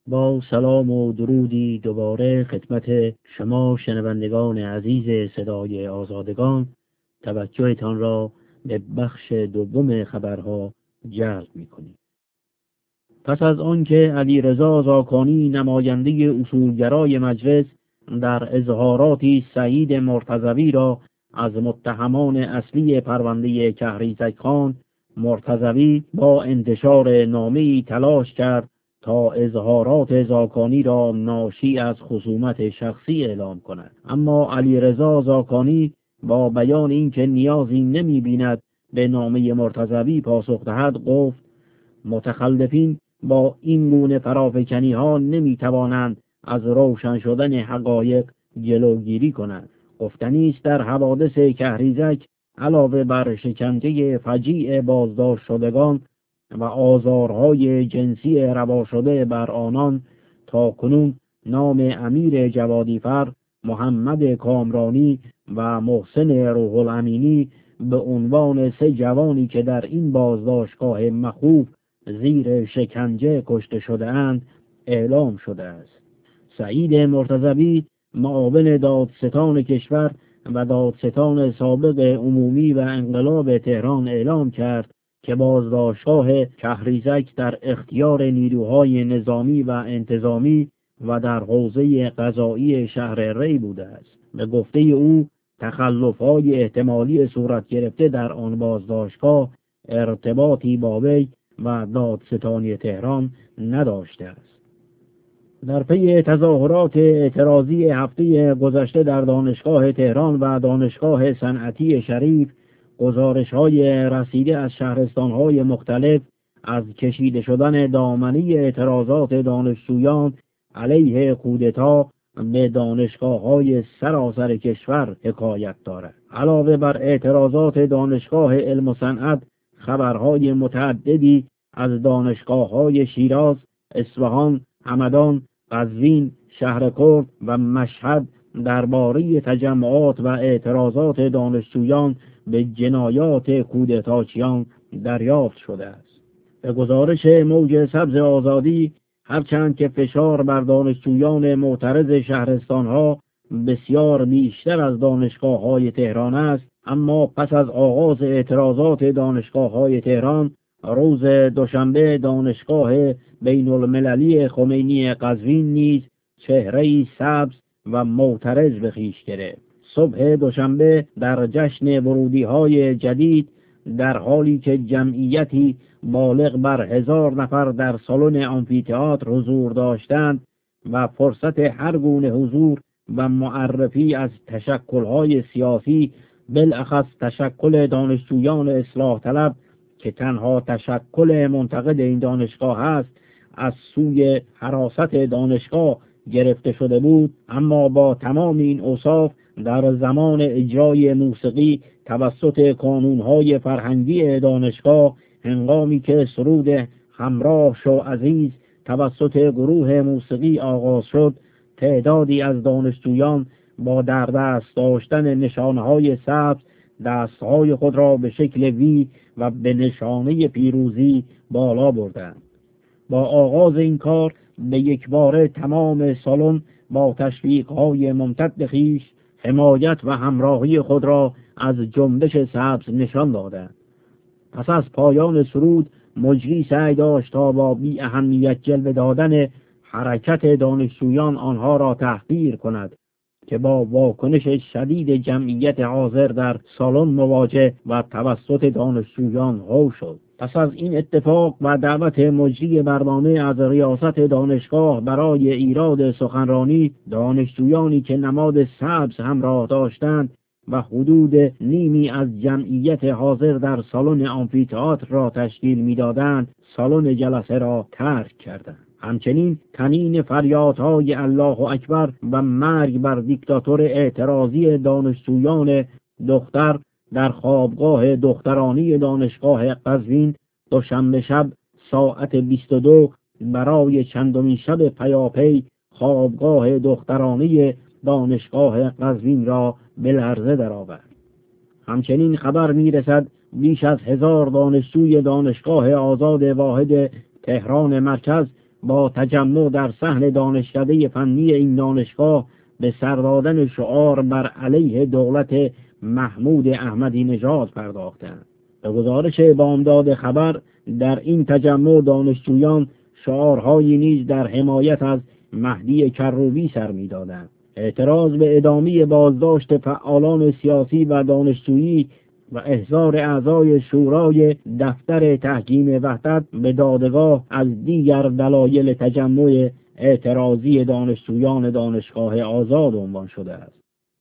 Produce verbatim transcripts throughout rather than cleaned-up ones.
با سلام و درودی دوباره خدمت شما شنوندگان عزیز صدای آزادگان، توجهتان را به بخش دوم خبرها جلب می‌کنیم. پس از آنکه علیرضا زاکانی نماینده اصولگرای مجلس در اظهاراتی سعید مرتضوی را از متهمان اصلی پرونده کهریزک خان، مرتضوی با انتشار نامه‌ای تلاش کرد تا اظهارات زاکانی را ناشی از خصومت شخصی اعلام کند. اما علیرضا زاکانی با بیان اینکه نیازی نمی‌بیند به نامه مرتضوی پاسخ دهد گفت متخلفین با این گونه فرافکنی ها نمی توانند از روشن شدن حقایق جلوگیری کنند. گفتنی است در حوادث کهریزک علاوه بر شکنجه فجیع بازداشت شدگان و آزارهای جنسی روا شده بر آنان، تا کنون نام امیر جوادیفر، محمد کامرانی و محسن روح الامینی به عنوان سه جوانی که در این بازداشتگاه مخوف زیر شکنجه کشته شده اند اعلام شده است. سعید مرتضوی، معاون دادستان کشور و دادستان سابق عمومی و انقلاب تهران اعلام کرد که بازداشتگاه کهریزک در اختیار نیروهای نظامی و انتظامی و در حوزه قضایی شهر ری بوده است. به گفته او تخلف‌های احتمالی صورت گرفته در آن بازداشتگاه ارتباطی با وی و دادستانی تهران نداشته است. در پی تظاهرات اعتراضی هفته گذشته در دانشگاه تهران و دانشگاه صنعتی شریف، گزارش‌های رسیده از شهرستان‌های مختلف از کشیده شدن دامنی اعتراضات دانشجویان علیه کودتا به دانشگاه‌های سراسر کشور حکایت دارد. علاوه بر اعتراضات دانشگاه علم و صنعت، خبرهای متعددی از دانشگاه‌های شیراز، اصفهان، همدان، قزوین، شهرکرد و مشهد درباره تجمعات و اعتراضات دانشجویان به جنایات کودتاچیان دریافت شده است. به گزارش موج سبز آزادی، هرچند که فشار بر دانشجویان معترض شهرستانها بسیار بیشتر از دانشگاه‌های تهران است، اما پس از آغاز اعتراضات دانشگاه‌های تهران، روز دوشنبه دانشگاه بین المللی خمینی قزوین نیز چهره‌ای سبز و معترض به خویش گرفت. صبح دوشنبه در جشن ورودی‌های جدید، در حالی که جمعیتی بالغ بر هزار نفر در سالن آمفی‌تئاتر حضور داشتند و فرصت هر گونه حضور و معرفی از تشکل‌های سیاسی، بالاخص تشکل دانشجویان اصلاح طلب که تنها تشکل منتقد این دانشگاه است، از سوی حراست دانشگاه گرفته شده بود، اما با تمام این اوصاف در زمان اجرای موسیقی توسط کانونهای فرهنگی دانشگاه، هنگامی که سرود همراه شو عزیز توسط گروه موسیقی آغاز شد، تعدادی از دانشجویان با در دست داشتن نشانه‌های سبز دستهای خود را به شکل وی و به نشانه پیروزی بالا بردند. با آغاز این کار به یک باره تمام سالن با تشویق‌های ممتد خویش حمایت و همراهی خود را از جنبش سبز نشان دادند. پس از پایان سرود، مجری سعی داشت تا با بی اهمیت جلوه دادن حرکت دانشجویان آنها را تحقیر کند که با واکنش شدید جمعیت حاضر در سالن مواجه و توسط دانشجویان هو شد. پس از این اتفاق و دعوت مجری برنامه از ریاست دانشگاه برای ایراد سخنرانی، دانشجویانی که نماد سبز همراه داشتند و حدود نیمی از جمعیت حاضر در سالن آمفی‌تئاتر را تشکیل می‌دادند، سالن جلسه را ترک کردند. همچنین تنین فریادهای الله اکبر و مرگ بر دیکتاتور اعتراضی دانشجویان دختر در خوابگاه دخترانی دانشگاه قزوین دوشنبه شب ساعت بیست و دو برای چندمین شب پیاپی خوابگاه دخترانی دانشگاه قزوین را به لرزه درآورد. همچنین خبر می‌رسد بیش از هزار دانشجوی دانشگاه آزاد واحد تهران مرکز با تجمع در صحن دانشکده فنی این دانشگاه به سر دادن شعار بر علیه دولت محمود احمدی نژاد پرداختند. به گزارش بامداد خبر، در این تجمع دانشجویان شعارهایی نیز در حمایت از مهدی کروبی سر می‌دادند. اعتراض به ادامه بازداشت فعالان سیاسی و دانشجویی و احضار اعضای شورای دفتر تحکیم وحدت به دادگاه از دیگر دلایل تجمع اعتراضی دانشجویان دانشگاه آزاد عنوان شده است.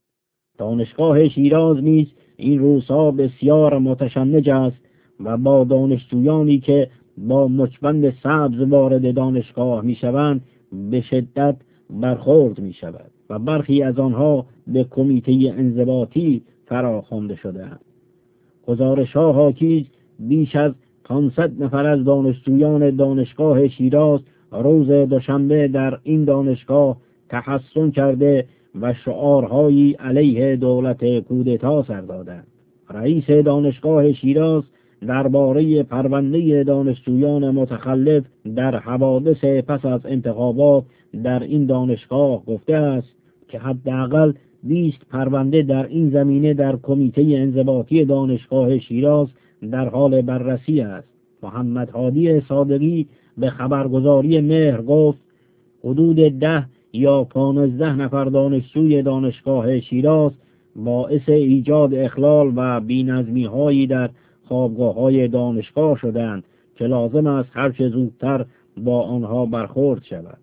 دانشگاه شیراز نیز این روزها بسیار متشنج است و با دانشجویانی که با مچبند سبز وارد دانشگاه میشوند به شدت برخورد می شود و برخی از آنها به کمیته انضباطی فراخوانده شده‌اند. گزارش‌ها حاکی بیش از پانصد نفر از دانشجویان دانشگاه شیراز روز دوشنبه در این دانشگاه تحصن کرده و شعارهایی علیه دولت کودتا سر دادند. رئیس دانشگاه شیراز درباره پرونده دانشجویان متخلف در حوادث پس از انتخابات در این دانشگاه گفته است که حداقل بیست پرونده در این زمینه در کمیته انضباطی دانشگاه شیراز در حال بررسی است. محمد هادی صادقی به خبرگزاری مهر گفت حدود ده یا پانزده نفر دانشجوی دانشگاه شیراز باعث ایجاد اخلال و بی‌نظمی‌هایی در خوابگاه‌های دانشگاه شدند که لازم است هرچه زودتر با آنها برخورد شود.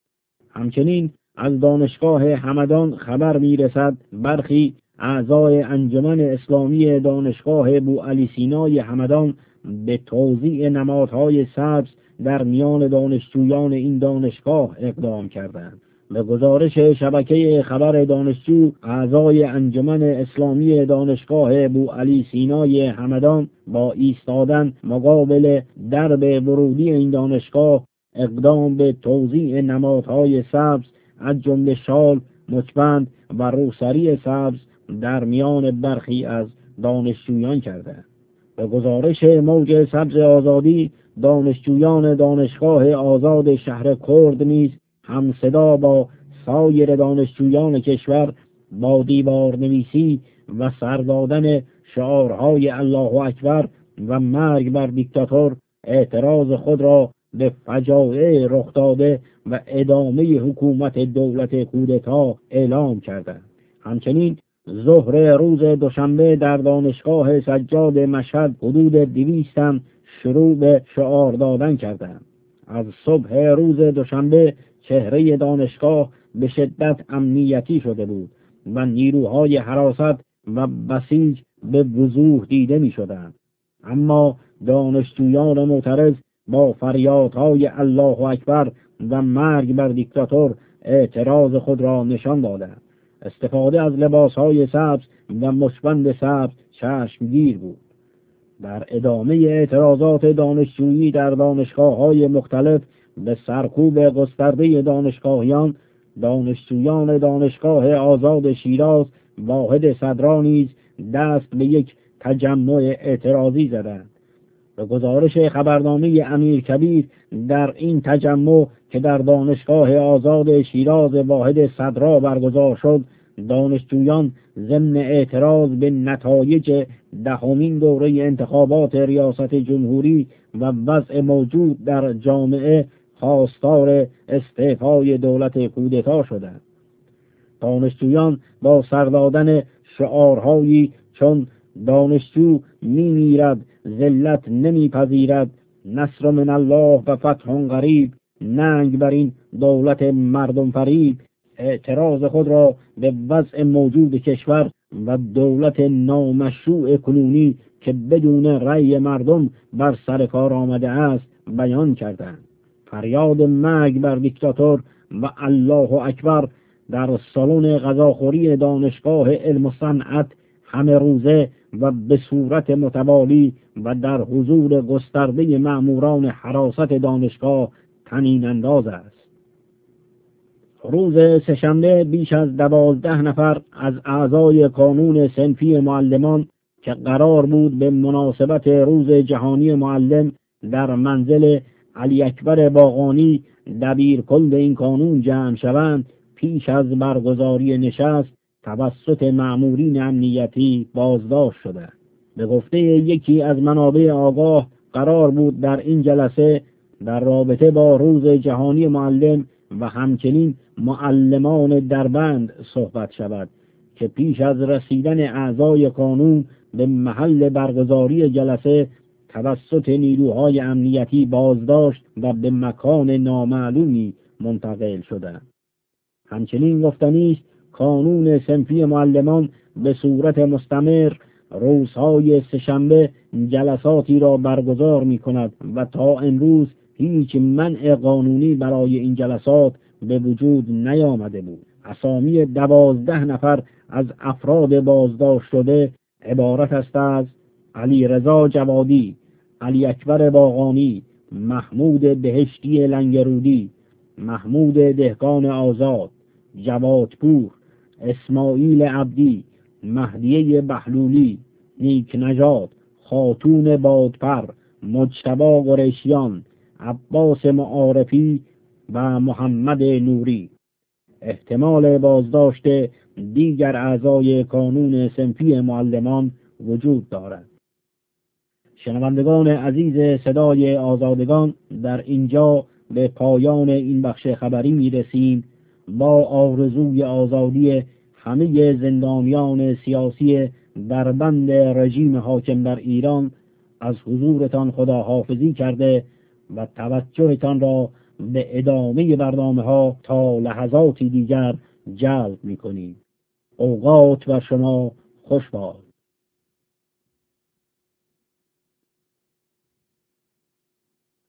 همچنین از دانشگاه همدان خبر می‌رسد برخی اعضای انجمن اسلامی دانشگاه بوعلی سینای همدان به توزیع نمادهای سبز در میان دانشجویان این دانشگاه اقدام کردند. به گزارش شبکه خبر دانشجو، اعضای انجمن اسلامی دانشگاه بوعلی سینای همدان با ایستادن مقابل درب ورودی این دانشگاه اقدام به توزیع نمادهای سبز از جمله شال، مچبند و روسری سبز در میان برخی از دانشجویان کردند. به گزارش موج سبز آزادی، دانشجویان دانشگاه آزاد شهر کرد نیز هم صدا با سایر دانشجویان کشور با دیوار نویسی و سر دادن شعارهای الله اکبر و مرگ بر دیکتاتور اعتراض خود را به فجایع رخ داده و ادامه حکومت دولت کودتا اعلام کردند. همچنین ظهر روز دوشنبه در دانشگاه سجاد مشهد حدود دویست هم شروع به شعار دادن کردند. از صبح روز دوشنبه چهره دانشگاه به شدت امنیتی شده بود و نیروهای حراست و بسیج به وضوح دیده می شدند. اما دانشجویان معترض با فریادهای الله اکبر و مرگ بر دیکتاتور اعتراض خود را نشان دادند. استفاده از لباسهای سبز و مچبند سبز چشمگیر بود. در ادامه اعتراضات دانشجویی در دانشگاه‌های مختلف به سرکوب گسترده دانشگاهیان، دانشجویان دانشگاه آزاد شیراز واحد صدرا نیز دست به یک تجمع اعتراضی زدند. به گزارش خبرنامه امیرکبیر، در این تجمع که در دانشگاه آزاد شیراز واحد صدرا برگزار شد، دانشجویان ضمن اعتراض به نتایج دهمین دوره انتخابات ریاست جمهوری و وضع موجود در جامعه خواستار استعفای دولت کودتا شدند. دانشجویان با سر دادن شعارهایی چون دانشجو می میرد، ذلت نمی پذیرد، نصر من الله و فتح قریب، ننگ بر این دولت مردم فریب، اعتراض خود را به وضع موجود کشور و دولت نامشروع کنونی که بدون رأی مردم بر سر کار آمده است بیان کردند. فریاد مرگ بر دیکتاتور و الله اکبر در سالن غذاخوری دانشگاه علم و صنعت همه روزه و به صورت متوالی و در حضور گسترده مأموران حراست دانشگاه طنین انداز است. روز سه‌شنبه بیش از دوازده نفر از اعضای کانون صنفی معلمان که قرار بود به مناسبت روز جهانی معلم در منزل علی اکبر باغانی دبیر کل این کانون جمع شوند، پیش از برگزاری نشست توسط مأمورین امنیتی بازداشت شده. به گفته یکی از منابع آگاه قرار بود در این جلسه در رابطه با روز جهانی معلم و همچنین معلمان دربند صحبت شود که پیش از رسیدن اعضای کانون به محل برگزاری جلسه توسط نیروهای امنیتی بازداشت و به مکان نامعلومی منتقل شدند. همچنین گفتنی است کانون صنفی معلمان به صورت مستمر روزهای سه‌شنبه جلساتی را برگزار می کند و تا امروز هیچ منع قانونی برای این جلسات به وجود نیامده بود. اسامی دوازده نفر از افراد بازداشت شده عبارت است از علی رضا جوادی، علی اکبر باغانی، محمود بهشتی لنگرودی، محمود دهقان آزاد، جوادپور، اسماعیل عبدی، مهدیه بحلولی، نیک نژاد، خاتون بادپر، مجتبی قریشیان، عباس معارفی و محمد نوری. احتمال بازداشت دیگر اعضای کانون صنفی معلمان وجود دارد. شنوندگان عزیز صدای آزادگان، در اینجا به پایان این بخش خبری می رسیم. با آرزوی آزادی همه زندانیان سیاسی در بند رژیم حاکم در ایران از حضورتان خداحافظی کرده و توجهتان را به ادامه برنامه ها تا لحظاتی دیگر جلب می کنیم. اوقات بر شما خوش باد.